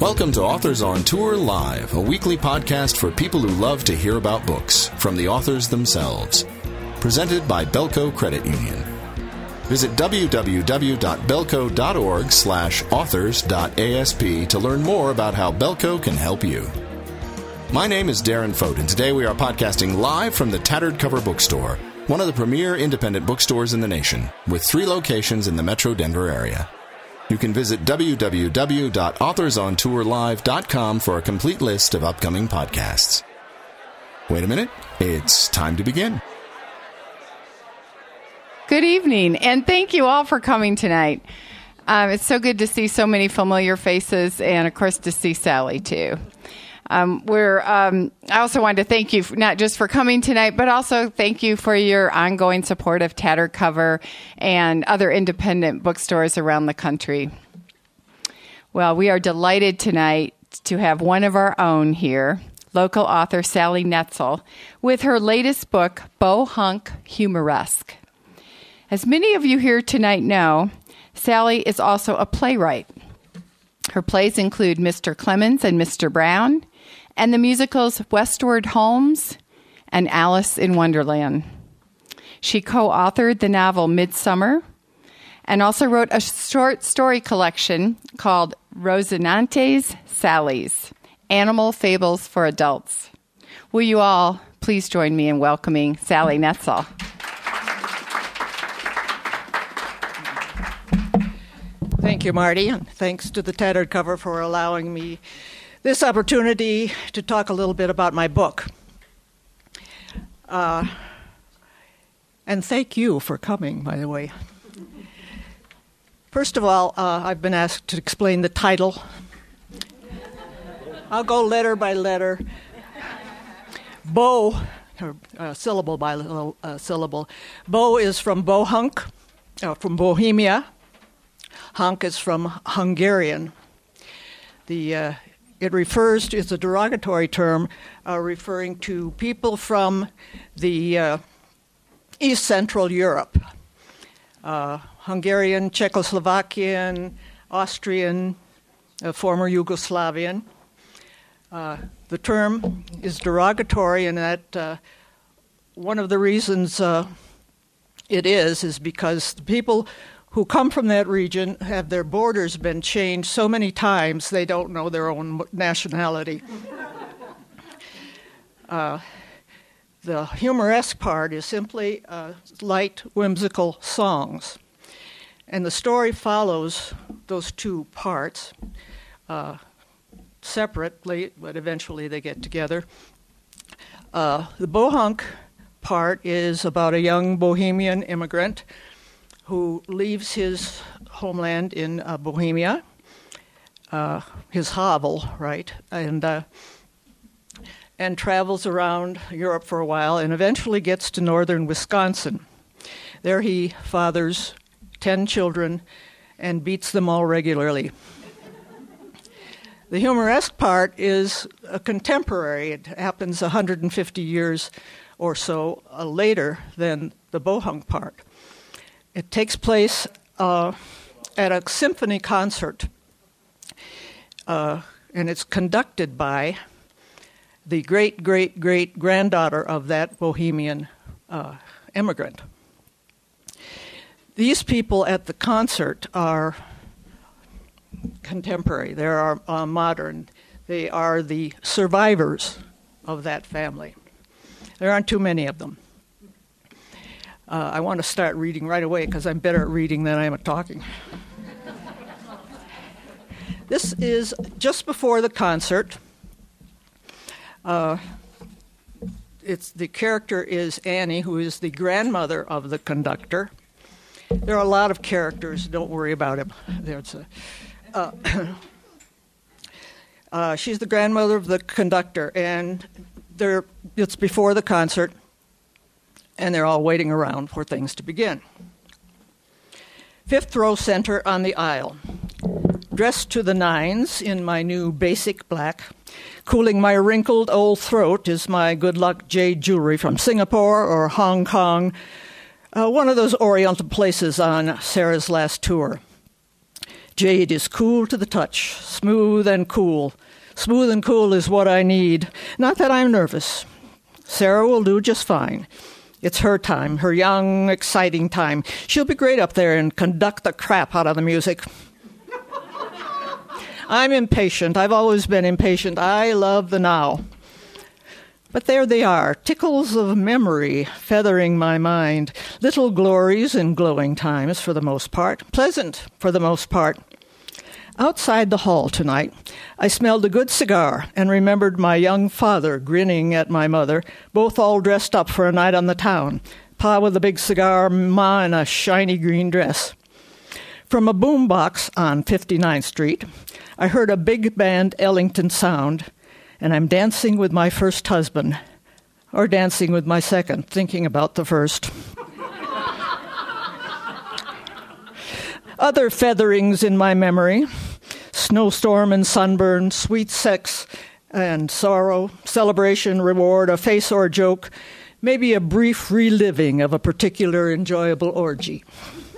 Welcome to Authors on Tour Live, a weekly podcast for people who love to hear about books from the authors themselves. Presented by Belco Credit Union. Visit www.belco.org/authors.asp to learn more about how Belco can help you. My name is Darren Fote, and today we are podcasting live from the Tattered Cover Bookstore, one of the premier independent bookstores in the nation, with 3 locations in the Metro Denver area. You can visit www.authorsontourlive.com for a complete list of upcoming podcasts. Wait a minute, it's time to begin. Good evening, and thank you all for coming tonight. It's so good to see so many familiar faces, and of course to see Sally too. I also wanted to thank you not just for coming tonight, but also thank you for your ongoing support of Tattered Cover and other independent bookstores around the country. Well, we are delighted tonight to have one of our own here, local author Sally Netzel, with her latest book, Bo-Hunk Humoresque. As many of you here tonight know, Sally is also a playwright. Her plays include Mr. Clemens and Mr. Brown, and the musicals Westward Holmes and Alice in Wonderland. She co-authored the novel Midsummer and also wrote a short story collection called Rosinante's Sallies, Animal Fables for Adults. Will you all please join me in welcoming Sally Netzel? Thank you, Marty, and thanks to the Tattered Cover for allowing me this opportunity to talk a little bit about my book. And thank you for coming, by the way. First of all, I've been asked to explain the title. I'll go letter by letter. Bo, or syllable by syllable. Bo is from Bo-Hunk, from Bohemia. Hunk is from Hungarian. It refers to, it's a derogatory term referring to people from the East Central Europe. Hungarian, Czechoslovakian, Austrian, former Yugoslavian. The term is derogatory in that one of the reasons it is because the people who come from that region have their borders been changed so many times they don't know their own nationality. The humoresque part is simply light, whimsical songs. And the story follows those 2 parts separately, but eventually they get together. The Bo-Hunk part is about a young Bohemian immigrant who leaves his homeland in Bohemia, his hovel, right, and travels around Europe for a while and eventually gets to northern Wisconsin. There he fathers 10 children and beats them all regularly. The humoresque part is a contemporary. It happens 150 years or so later than the Bo-Hunk part. It takes place at a symphony concert, and it's conducted by the great-great-great-granddaughter of that Bohemian immigrant. These people at the concert are contemporary. They are modern. They are the survivors of that family. There aren't too many of them. I want to start reading right away because I'm better at reading than I am at talking. This is just before the concert. The character is Annie, who is the grandmother of the conductor. There are a lot of characters. Don't worry about him. She's the grandmother of the conductor, and it's before the concert. And they're all waiting around for things to begin. 5th row center on the aisle. Dressed to the nines in my new basic black, cooling my wrinkled old throat is my good luck jade jewelry from Singapore or Hong Kong, one of those oriental places on Sarah's last tour. Jade is cool to the touch, smooth and cool. Smooth and cool is what I need. Not that I'm nervous. Sarah will do just fine. It's her time, her young, exciting time. She'll be great up there and conduct the crap out of the music. I'm impatient. I've always been impatient. I love the now. But there they are, tickles of memory feathering my mind, little glories in glowing times for the most part, pleasant for the most part. Outside the hall tonight, I smelled a good cigar and remembered my young father grinning at my mother, both all dressed up for a night on the town, Pa with a big cigar, Ma in a shiny green dress. From a boombox on 59th Street, I heard a big band Ellington sound, and I'm dancing with my first husband, or dancing with my second, thinking about the first. Other featherings in my memory: snowstorm and sunburn, sweet sex and sorrow, celebration, reward, a face or a joke, maybe a brief reliving of a particular enjoyable orgy.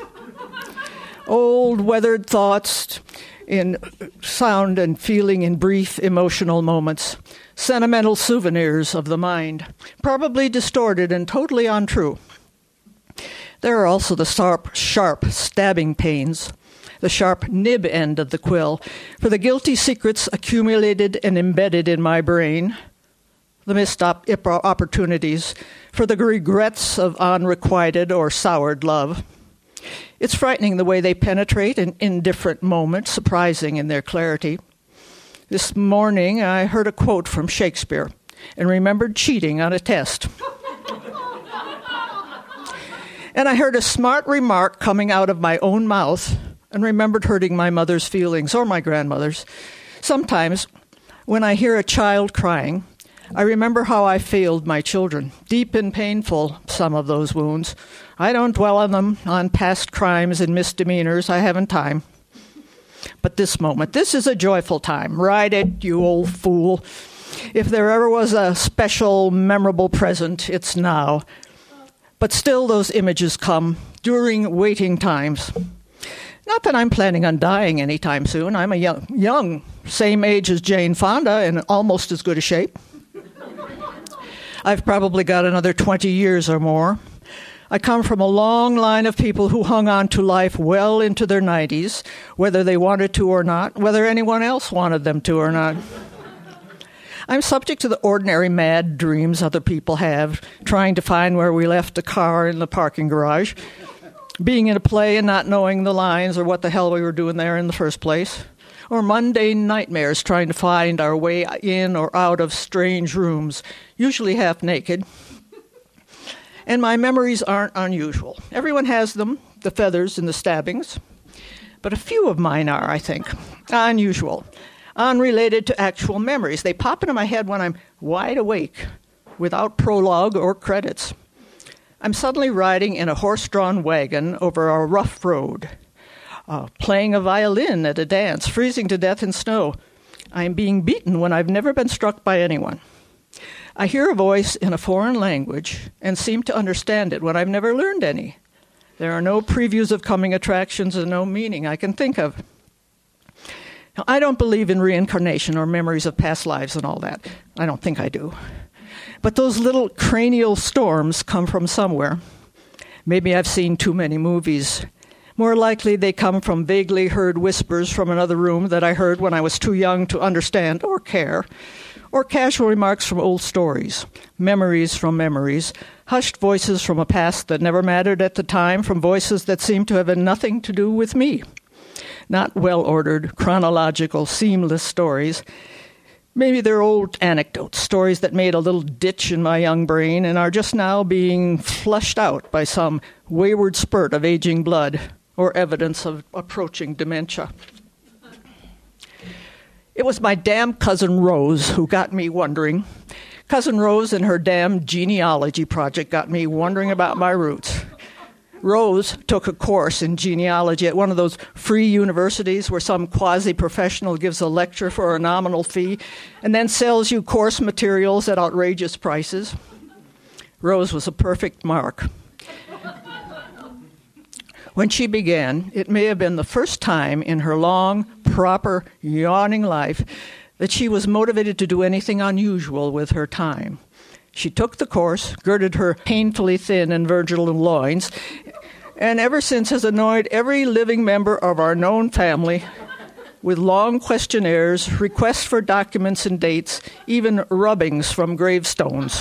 Old weathered thoughts in sound and feeling in brief emotional moments, sentimental souvenirs of the mind, probably distorted and totally untrue. There are also the sharp stabbing pains, the sharp nib end of the quill, for the guilty secrets accumulated and embedded in my brain, the missed opportunities, for the regrets of unrequited or soured love. It's frightening the way they penetrate in indifferent moments, surprising in their clarity. This morning I heard a quote from Shakespeare and remembered cheating on a test. And I heard a smart remark coming out of my own mouth and remembered hurting my mother's feelings, or my grandmother's. Sometimes, when I hear a child crying, I remember how I failed my children. Deep and painful, some of those wounds. I don't dwell on them, on past crimes and misdemeanors. I haven't time. But this moment, this is a joyful time. Ride it, you old fool. If there ever was a special, memorable present, it's now. But still those images come during waiting times. Not that I'm planning on dying anytime soon. I'm a young, same age as Jane Fonda, and almost as good a shape. I've probably got another 20 years or more. I come from a long line of people who hung on to life well into their 90s, whether they wanted to or not, whether anyone else wanted them to or not. I'm subject to the ordinary mad dreams other people have, trying to find where we left the car in the parking garage, being in a play and not knowing the lines or what the hell we were doing there in the first place, or mundane nightmares trying to find our way in or out of strange rooms, usually half naked. And my memories aren't unusual. Everyone has them, the feathers and the stabbings. But a few of mine are, I think, unusual, unrelated to actual memories. They pop into my head when I'm wide awake, without prologue or credits. I'm suddenly riding in a horse-drawn wagon over a rough road, playing a violin at a dance, freezing to death in snow. I'm being beaten when I've never been struck by anyone. I hear a voice in a foreign language and seem to understand it when I've never learned any. There are no previews of coming attractions and no meaning I can think of. Now, I don't believe in reincarnation or memories of past lives and all that. I don't think I do. But those little cranial storms come from somewhere. Maybe I've seen too many movies. More likely they come from vaguely heard whispers from another room that I heard when I was too young to understand or care, or casual remarks from old stories, memories from memories, hushed voices from a past that never mattered at the time, from voices that seemed to have nothing to do with me. Not well-ordered, chronological, seamless stories. Maybe they're old anecdotes, stories that made a little ditch in my young brain and are just now being flushed out by some wayward spurt of aging blood or evidence of approaching dementia. It was my damn cousin Rose who got me wondering. Cousin Rose and her damn genealogy project got me wondering about my roots. Rose took a course in genealogy at one of those free universities where some quasi-professional gives a lecture for a nominal fee and then sells you course materials at outrageous prices. Rose was a perfect mark. When she began, it may have been the first time in her long, proper, yawning life that she was motivated to do anything unusual with her time. She took the course, girded her painfully thin and virginal loins, and ever since has annoyed every living member of our known family with long questionnaires, requests for documents and dates, even rubbings from gravestones.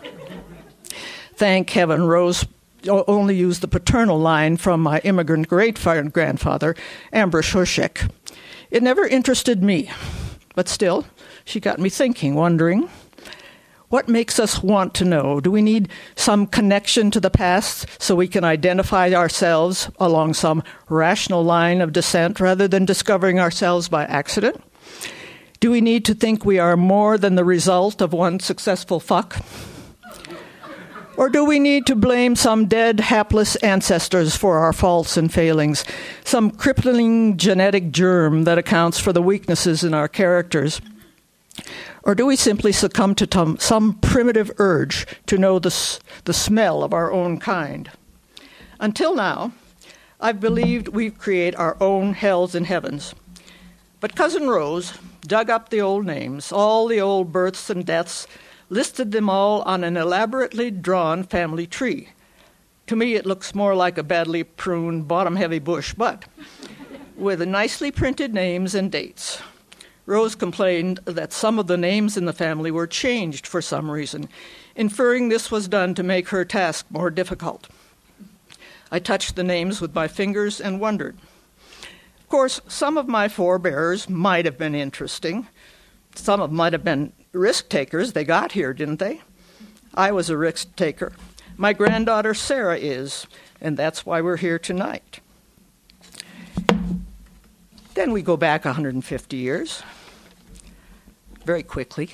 Thank heaven, Rose only used the paternal line from my immigrant great-grandfather, Ambrose Hoshek. It never interested me, but still, she got me thinking, wondering, what makes us want to know? Do we need some connection to the past so we can identify ourselves along some rational line of descent rather than discovering ourselves by accident? Do we need to think we are more than the result of one successful fuck? Or do we need to blame some dead, hapless ancestors for our faults and failings, some crippling genetic germ that accounts for the weaknesses in our characters? Or do we simply succumb to some primitive urge to know the smell of our own kind? Until now, I've believed we create our own hells and heavens. But Cousin Rose dug up the old names, all the old births and deaths, listed them all on an elaborately drawn family tree. To me, it looks more like a badly pruned, bottom-heavy bush, but with nicely printed names and dates. Rose complained that some of the names in the family were changed for some reason, inferring this was done to make her task more difficult. I touched the names with my fingers and wondered. Of course, some of my forebears might have been interesting. Some of them might have been risk takers. They got here, didn't they? I was a risk taker. My granddaughter Sarah is, and that's why we're here tonight. Then we go back 150 years, very quickly.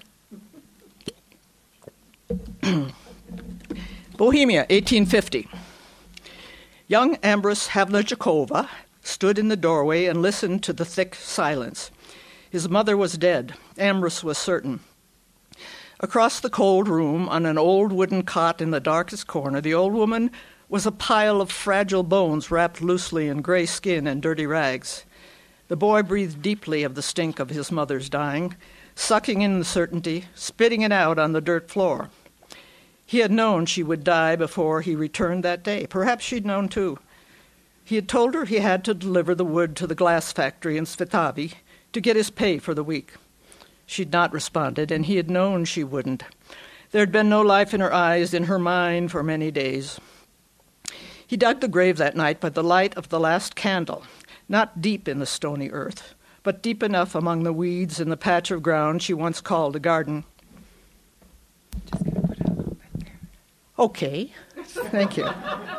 Bohemia, 1850. Young Ambrose Havlíčková stood in the doorway and listened to the thick silence. His mother was dead, Ambrose was certain. Across the cold room, on an old wooden cot in the darkest corner, the old woman was a pile of fragile bones wrapped loosely in gray skin and dirty rags. The boy breathed deeply of the stink of his mother's dying, sucking in the certainty, spitting it out on the dirt floor. He had known she would die before he returned that day. Perhaps she'd known too. He had told her he had to deliver the wood to the glass factory in Svetavi to get his pay for the week. She'd not responded, and he had known she wouldn't. There had been no life in her eyes, in her mind, for many days. He dug the grave that night by the light of the last candle, not deep in the stony earth, but deep enough among the weeds in the patch of ground she once called a garden. Just going to put it a little bit there. Okay, thank you.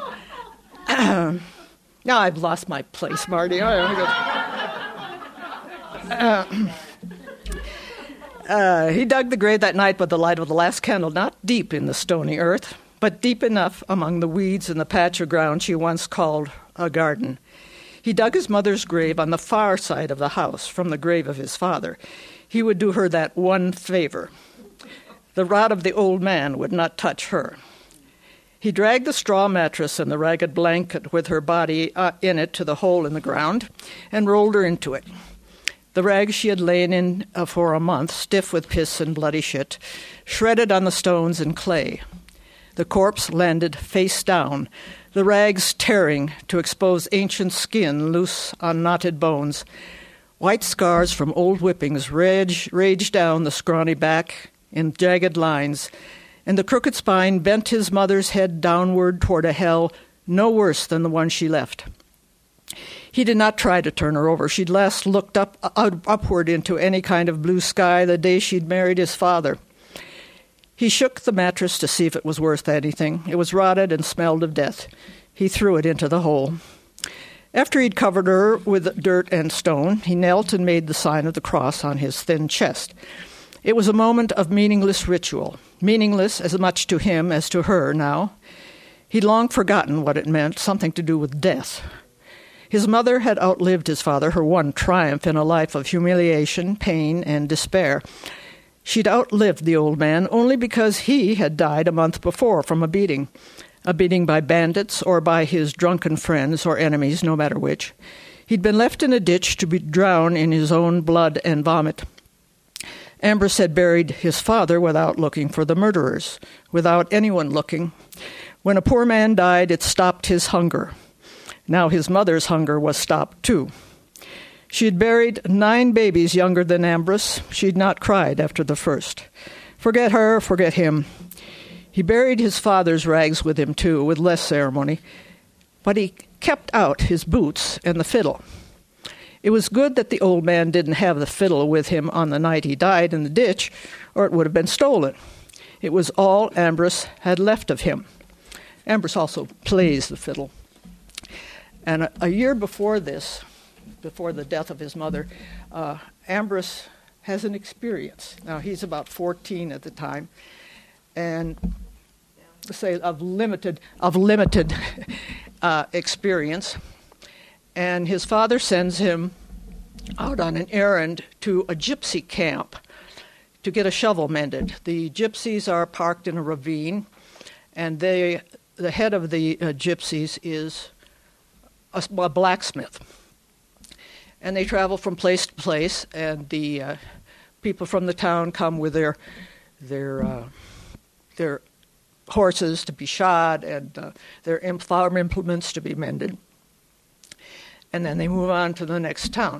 Now I've lost my place, Marty. He dug the grave that night by the light of the last candle, not deep in the stony earth, but deep enough among the weeds in the patch of ground she once called a garden. He dug his mother's grave on the far side of the house from the grave of his father. He would do her that one favor. The rod of the old man would not touch her. He dragged the straw mattress and the ragged blanket with her body in it to the hole in the ground and rolled her into it. The rags she had lain in for a month, stiff with piss and bloody shit, shredded on the stones and clay. The corpse landed face down, the rags tearing to expose ancient skin loose on knotted bones. White scars from old whippings raged down the scrawny back in jagged lines, and the crooked spine bent his mother's head downward toward a hell no worse than the one she left. He did not try to turn her over. She'd last looked upward into any kind of blue sky the day she'd married his father. He shook the mattress to see if it was worth anything. It was rotted and smelled of death. He threw it into the hole. After he'd covered her with dirt and stone, he knelt and made the sign of the cross on his thin chest. It was a moment of meaningless ritual, meaningless as much to him as to her now. He'd long forgotten what it meant, something to do with death. His mother had outlived his father, her one triumph in a life of humiliation, pain, and despair. She'd outlived the old man only because he had died a month before from a beating. a beating by bandits or by his drunken friends or enemies, no matter which. He'd been left in a ditch to be drowned in his own blood and vomit. Ambrose had buried his father without looking for the murderers, without anyone looking. When a poor man died, it stopped his hunger. Now his mother's hunger was stopped too. She had buried 9 babies younger than Ambrose. She'd not cried after the first. Forget her, forget him. He buried his father's rags with him too, with less ceremony, but he kept out his boots and the fiddle. It was good that the old man didn't have the fiddle with him on the night he died in the ditch, or it would have been stolen. It was all Ambrose had left of him. Ambrose also plays the fiddle. And a year before this, before the death of his mother, Ambrose has an experience. Now, he's about 14 at the time, and say of limited experience. And his father sends him out on an errand to a gypsy camp to get a shovel mended. The gypsies are parked in a ravine, and the head of the gypsies is a blacksmith. And they travel from place to place, and the people from the town come with their horses to be shod and their farm implements to be mended. And then they move on to the next town.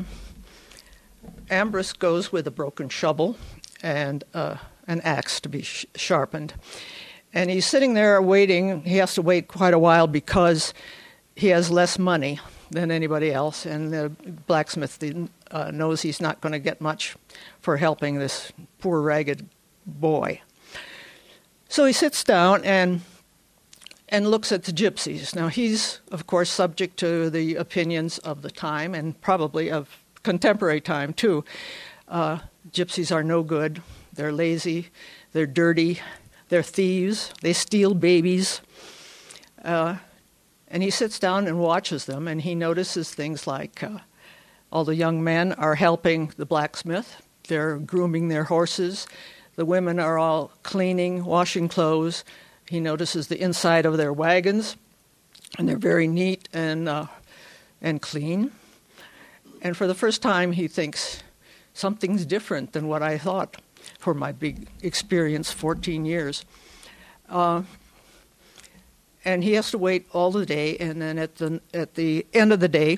Ambrose goes with a broken shovel and an axe to be sharpened. And he's sitting there waiting. He has to wait quite a while because he has less money than anybody else, and the blacksmith knows he's not going to get much for helping this poor ragged boy. So he sits down and looks at the gypsies. Now he's, of course, subject to the opinions of the time and probably of contemporary time too. Gypsies are no good. They're lazy. They're dirty. They're thieves. They steal babies. And he sits down and watches them, and he notices things like all the young men are helping the blacksmith. They're grooming their horses. The women are all cleaning, washing clothes. He notices the inside of their wagons, and they're very neat and clean. And for the first time, he thinks, something's different than what I thought for my big experience, 14 years. And he has to wait all the day, and then at the end of the day,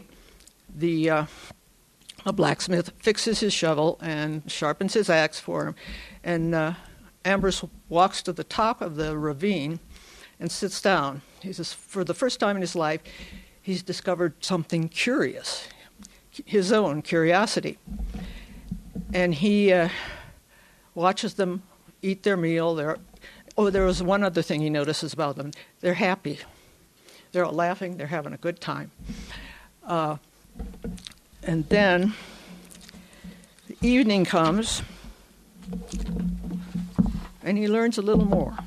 a blacksmith fixes his shovel and sharpens his axe for him. And Ambrose walks to the top of the ravine and sits down. He says, for the first time in his life, he's discovered something curious, his own curiosity. And he watches them eat their meal. There was one other thing he notices about them. They're happy. They're all laughing. They're having a good time. And then the evening comes, and he learns a little more.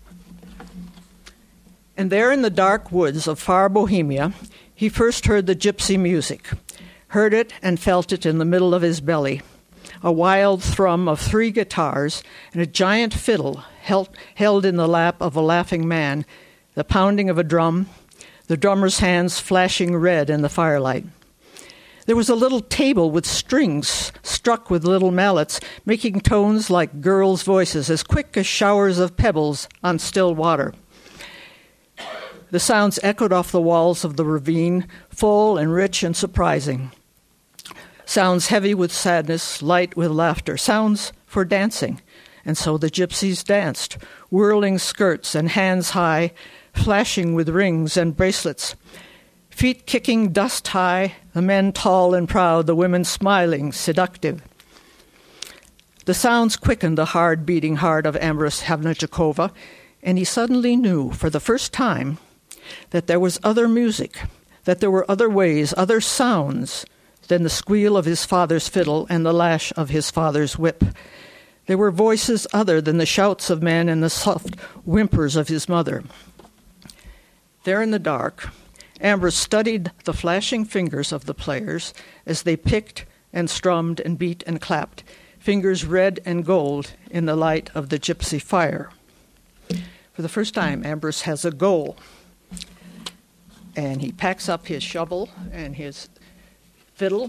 And there in the dark woods of far Bohemia, he first heard the gypsy music, heard it and felt it in the middle of his belly, a wild thrum of 3 guitars and a giant fiddle held in the lap of a laughing man, the pounding of a drum, the drummer's hands flashing red in the firelight. There was a little table with strings struck with little mallets, making tones like girls' voices, as quick as showers of pebbles on still water. The sounds echoed off the walls of the ravine, full and rich and surprising. Sounds heavy with sadness, light with laughter, sounds for dancing. And so the gypsies danced, whirling skirts and hands high, flashing with rings and bracelets. Feet kicking dust high, the men tall and proud, the women smiling, seductive. The sounds quickened the hard beating heart of Ambrose Havlicekova, and he suddenly knew, for the first time, that there was other music, that there were other ways, other sounds than the squeal of his father's fiddle and the lash of his father's whip. There were voices other than the shouts of men and the soft whimpers of his mother. There in the dark, Ambrose studied the flashing fingers of the players as they picked and strummed and beat and clapped, fingers red and gold in the light of the gypsy fire. For the first time, Ambrose has a goal. And he packs up his shovel and his fiddle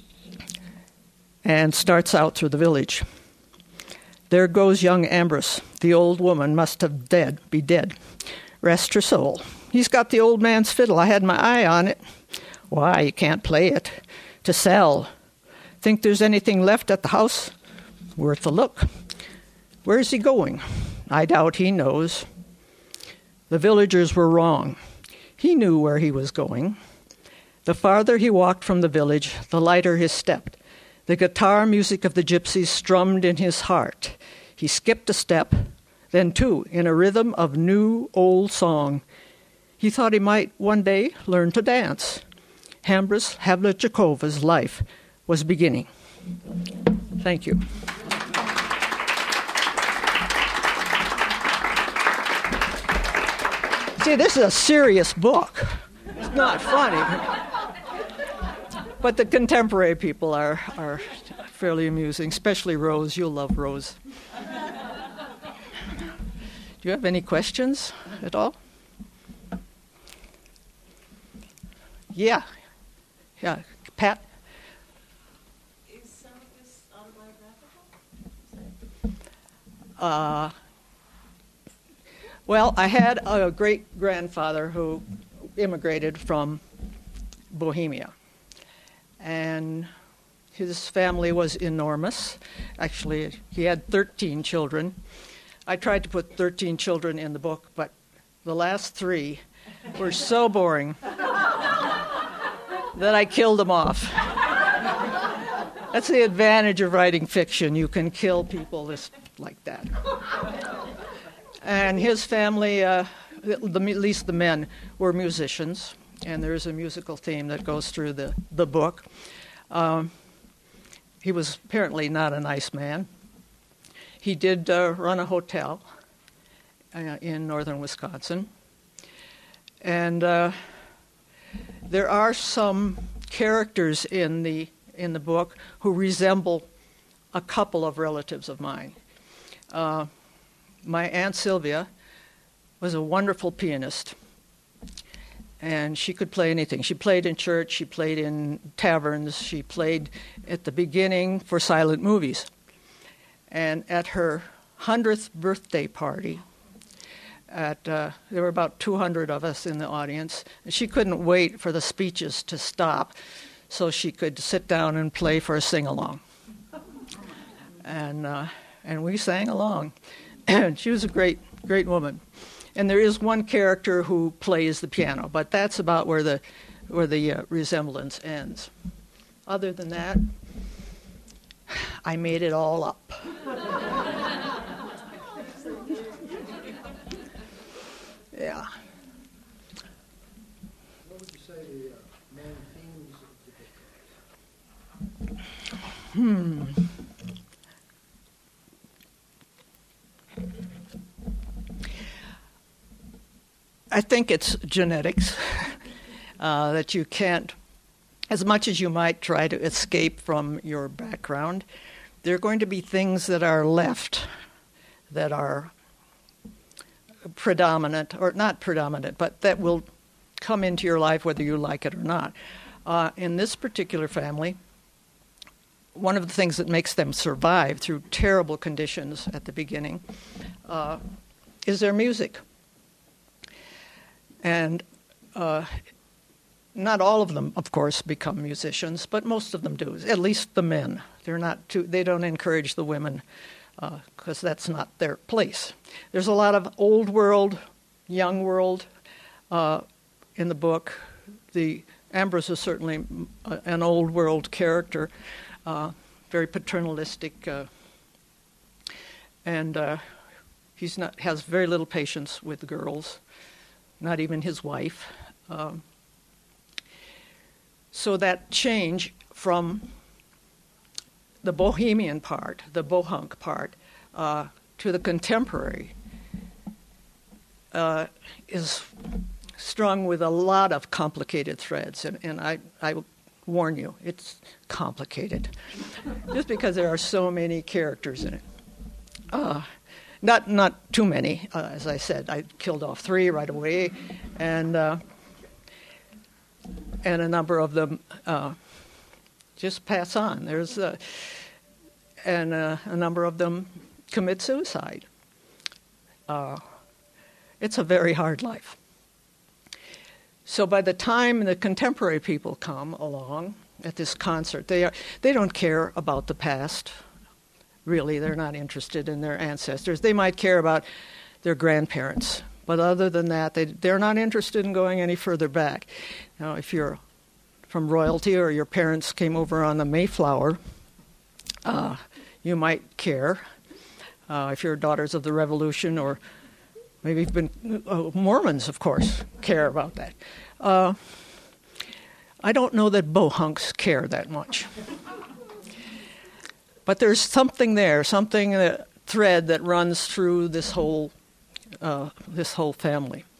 and starts out through the village. There goes young Ambrose. The old woman must have be dead. Rest her soul. He's got the old man's fiddle. I had my eye on it. Why, you can't play it. To sell. Think there's anything left at the house? Worth a look. Where's he going? I doubt he knows. The villagers were wrong. He knew where he was going. The farther he walked from the village, the lighter his step. The guitar music of the gypsies strummed in his heart. He skipped a step, then two, in a rhythm of new old song. He thought he might one day learn to dance. Ambrose Havlitchakova's life was beginning. Thank you. See, this is a serious book. It's not funny. But the contemporary people are fairly amusing, especially Rose. You'll love Rose. Do you have any questions at all? Yeah. Yeah. Pat? Is some of this autobiographical? Well, I had a great-grandfather who immigrated from Bohemia. And his family was enormous. Actually, he had 13 children. I tried to put 13 children in the book, but the last 3 were so boring that I killed them off. That's the advantage of writing fiction. You can kill people just like that. And his family, at least the men, were musicians. And there's a musical theme that goes through the book. He was apparently not a nice man. He did run a hotel in northern Wisconsin. And there are some characters in the book who resemble a couple of relatives of mine. My Aunt Sylvia was a wonderful pianist. And she could play anything. She played in church, she played in taverns, she played at the beginning for silent movies. And at her 100th birthday party, there were about 200 of us in the audience, and she couldn't wait for the speeches to stop so she could sit down and play for a sing-along. And we sang along. And she was a great woman. And there is one character who plays the piano, but that's about where the resemblance ends. Other than that, I made it all up. Yeah. What would you say the main themes of the book are? I think it's genetics, that you can't, as much as you might try to escape from your background, there are going to be things that are left that are predominant, or not predominant, but that will come into your life whether you like it or not. In this particular family, one of the things that makes them survive through terrible conditions at the beginning is their music. And not all of them, of course, become musicians, but most of them do. At least the men. They don't encourage the women because that's not their place. There's a lot of old world, young world in the book. Ambrose is certainly an old world character, very paternalistic, and has very little patience with girls. Not even his wife. So that change from the Bohemian part, the Bohunk part, to the contemporary is strung with a lot of complicated threads. And I warn you, it's complicated. Just because there are so many characters in it. Not too many, as I said. I killed off 3 right away, and a number of them just pass on. And a number of them commit suicide. It's a very hard life. So by the time the contemporary people come along at this concert, they don't care about the past. Really, they're not interested in their ancestors. They might care about their grandparents, but other than that, they're not interested in going any further back. Now, if you're from royalty or your parents came over on the Mayflower, you might care. If you're daughters of the Revolution, or maybe you've been Mormons, of course, care about that. I don't know that bohunks care that much. But there's something there, a thread that runs through this whole family.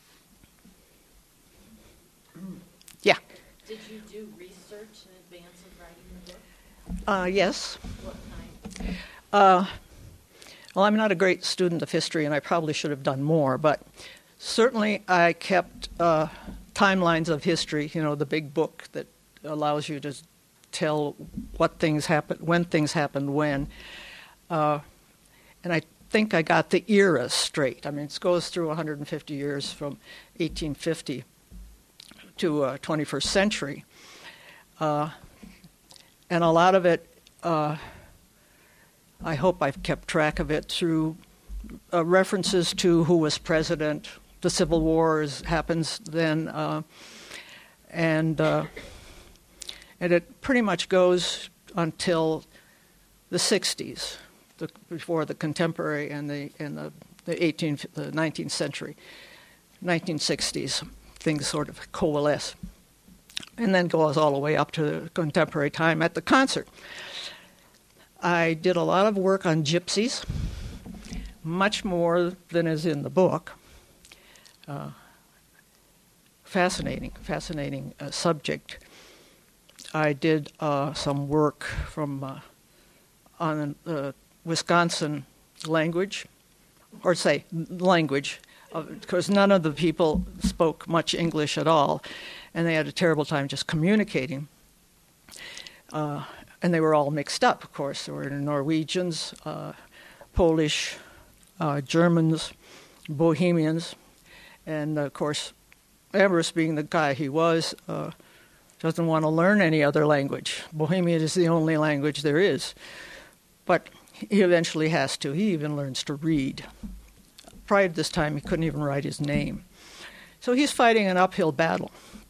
Yeah. Did you do research in advance of writing the book? Yes. What kind? Well, I'm not a great student of history, and I probably should have done more, but certainly I kept timelines of history, the big book that allows you to tell what things happened, when things happened when. And I think I got the eras straight. I mean, it goes through 150 years from 1850 to 21st century. And a lot of it, I hope I've kept track of it through references to who was president. The Civil War happens then, and it pretty much goes until the 60s, before the contemporary and the 19th century, 1960s. Things sort of coalesce, and then goes all the way up to the contemporary time at the concert. I did a lot of work on gypsies, much more than is in the book. Fascinating subject. I did some work on the Wisconsin language, because none of the people spoke much English at all, and they had a terrible time just communicating. And they were all mixed up, of course. There were Norwegians, Polish, Germans, Bohemians, and of course, Ambrose, being the guy he was, doesn't want to learn any other language. Bohemian is the only language there is. But he eventually has to. He even learns to read. Prior to this time, he couldn't even write his name. So he's fighting an uphill battle.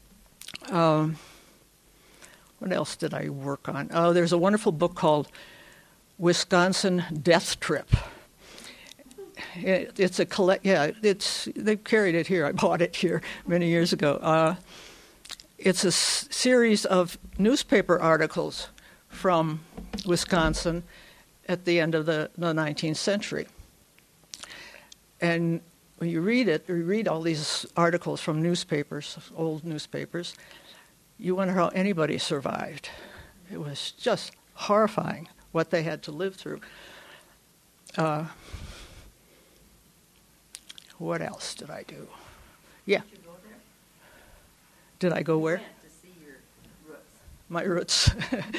What else did I work on? Oh, there's a wonderful book called Wisconsin Death Trip. It's a they've carried it here. I bought it here many years ago. It's a series of newspaper articles from Wisconsin at the end of the 19th century. And when you read all these articles from newspapers, old newspapers, you wonder how anybody survived. It was just horrifying what they had to live through. What else did I do? Yeah. Did you go there? Did I go where? To see your roots. My roots.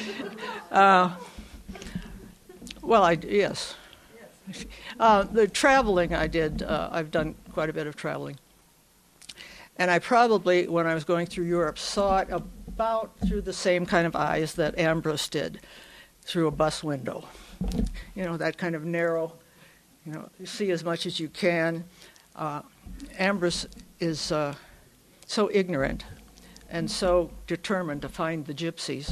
Yes. The traveling I did, I've done quite a bit of traveling. And I probably, when I was going through Europe, saw it about through the same kind of eyes that Ambrose did, through a bus window. That kind of narrow, you see as much as you can. Ambrose is so ignorant and so determined to find the gypsies.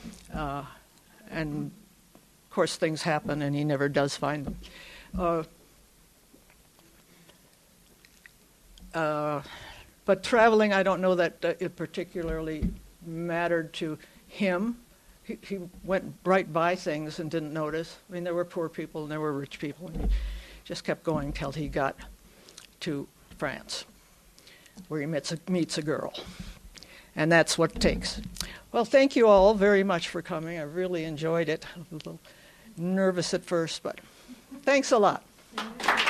And, of course, things happen and he never does find them. But traveling, I don't know that it particularly mattered to him. He went right by things and didn't notice. I mean, there were poor people and there were rich people, and he just kept going till he got to France, where he meets a girl. And that's what it takes. Well, thank you all very much for coming. I really enjoyed it. I was a little nervous at first, but thanks a lot.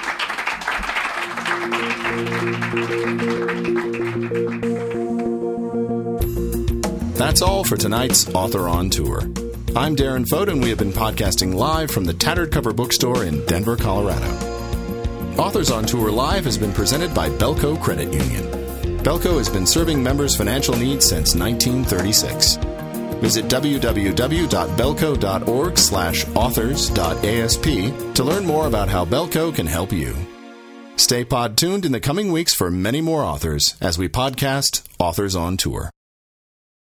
That's all for tonight's Author on Tour. I'm Darren Foden. We have been podcasting live from the Tattered Cover Bookstore in Denver, Colorado. Authors on Tour Live has been presented by Belco Credit Union. Belco has been serving members' financial needs since 1936. Visit www.belco.org/authors.asp to learn more about how Belco can help you. Stay pod tuned in the coming weeks for many more authors as we podcast Authors on Tour.